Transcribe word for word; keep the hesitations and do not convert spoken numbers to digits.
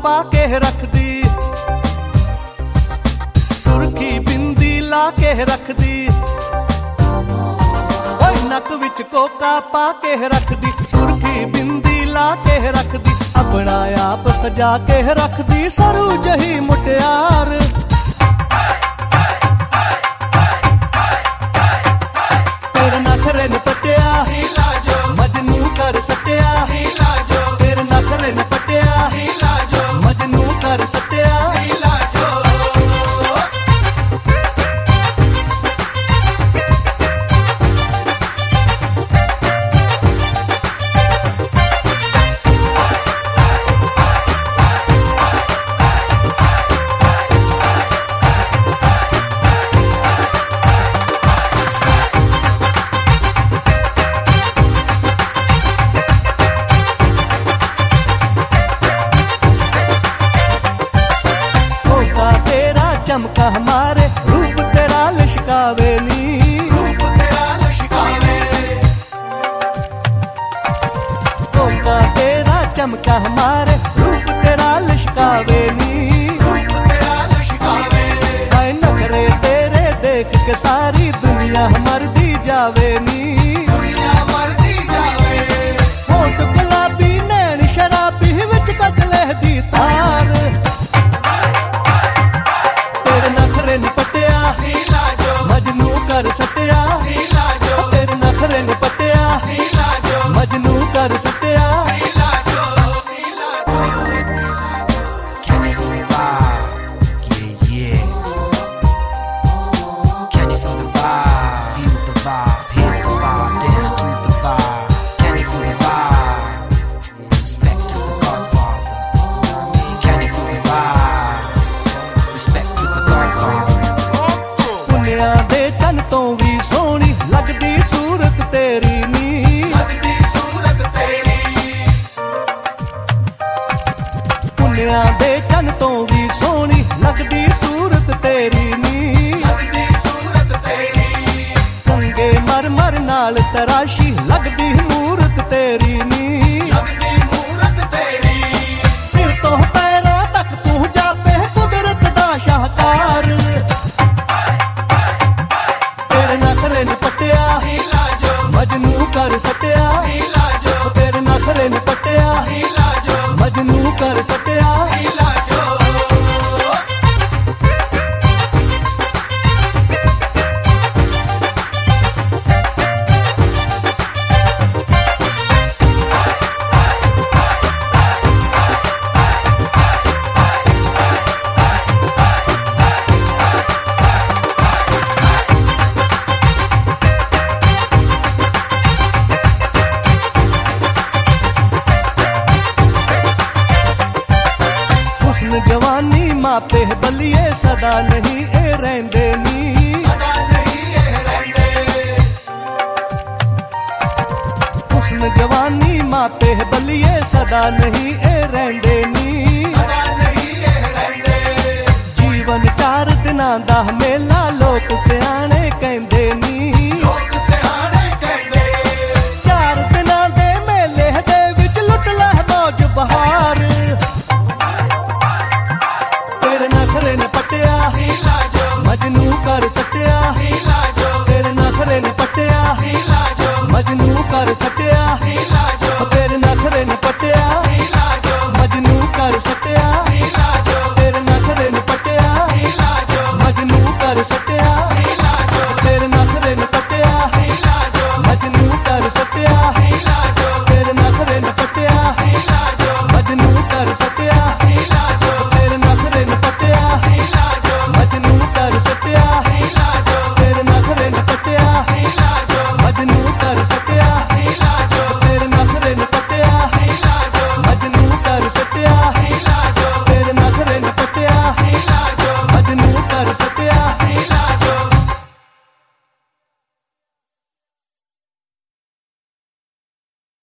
पा के रख दी, सुर्खी बिंदी ला के रख दी, ओए नक विच कोका पा के रख दी, सुर्खी बिंदी ला के रख दी, अपना आप सजा के रख दी सरू जही मुटियार। तेरे नखरे न पटिया मजनू कर सटिया, तेरे नखरे न पटिया मजनू कर सटिया। चमका हमारे रूप तेरा लिशकावे नी, रूप तेरा लिशकावे, कोका तेरा चमका हमारे रूप तेरा लिशकावे नी, रूप तेरा लिशकावे, हाय नखरे तेरे देख के सारी दुनिया मरदी जावे नी, दुनिया मरदी जावे। होठ गुलाबी नैन शराबी विच कजले दी तार, मजनू कर सटिया, तेरे नखरे न पटिया मजनू कर सटिया। तन तो भी सोहनी लगदी सूरत तेरी नी, लगदी सूरत तेरी, पुन्निया दे तन तो भी सोहनी लगदी सूरत तेरी नी, लगदी सूरत तेरी, संगे मर मर नाल तराशी लगदी मूरत तेरी नी, लगदी मूरत तेरी, सिर तो पैरां तक तू जापे कुदरत दा शाहकार। मजनू कर सटिया, तेरे नखरे न पटिया मजनू कर सटिया। जवानी मापे बलिए सदा नहीं ए रहंदे नी, सदा नहीं ए रहंदे, हुस्न जवानी मापे बलिए सदा नहीं ए रहंदे नी,